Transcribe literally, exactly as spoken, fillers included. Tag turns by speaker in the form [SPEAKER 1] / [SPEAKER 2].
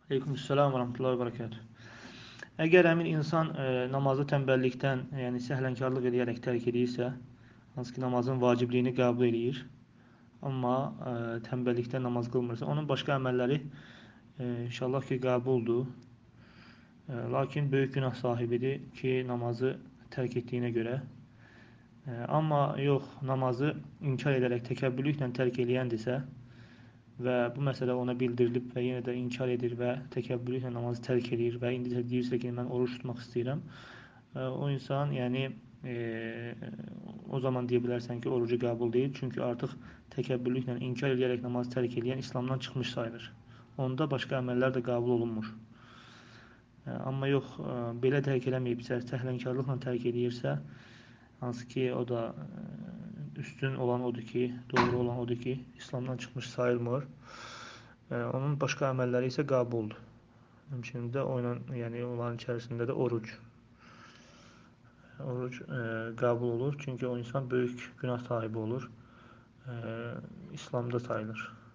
[SPEAKER 1] Aleykümselam və rəhmətullahi və bərəkatuh. Əgər həmin insan e, namazı tənbəllikdən, yəni səhlənkarlıq edərək tərk edirsə, hansı ki namazın vacibliyini qəbul edir, amma e, tənbəllikdən namaz qılmırsa, onun başqa əməlləri e, inşallah ki qəbuldur. E, lakin böyük günah sahibidir ki, namazı tərk etdiyinə görə. E, amma yox, namazı inkar edərək təkəbbürlüklə tərk edəndirsə və bu məsələ ona bildirilib və yenə də inkar edir və təkəbbürlüklə namazı tərk edir və indi də deyirsə ki, mən oruç tutmaq istəyirəm. O insan, yəni e, o zaman deyə bilərsən ki, orucu qəbul deyil. Çünki artıq təkəbbürlüklə inkar edərək namazı tərk edən İslamdan çıxmış sayılır. Onda başqa əməllər də qəbul olunmur. Amma yox, belə tərk eləməyibsə, səhlənkarlıqla tərk edirsə, hansı ki o da üstün olan odur ki, doğru olan odur ki, İslamdan çıxmış sayılmır. E, onun başqa əməlləri isə qəbuldur. Həmçinin də oyla, yəni onların içərisində də oruc. Oruc e, qəbul olur, çünki o insan böyük günah sahibi olur. E, İslamda sayılır.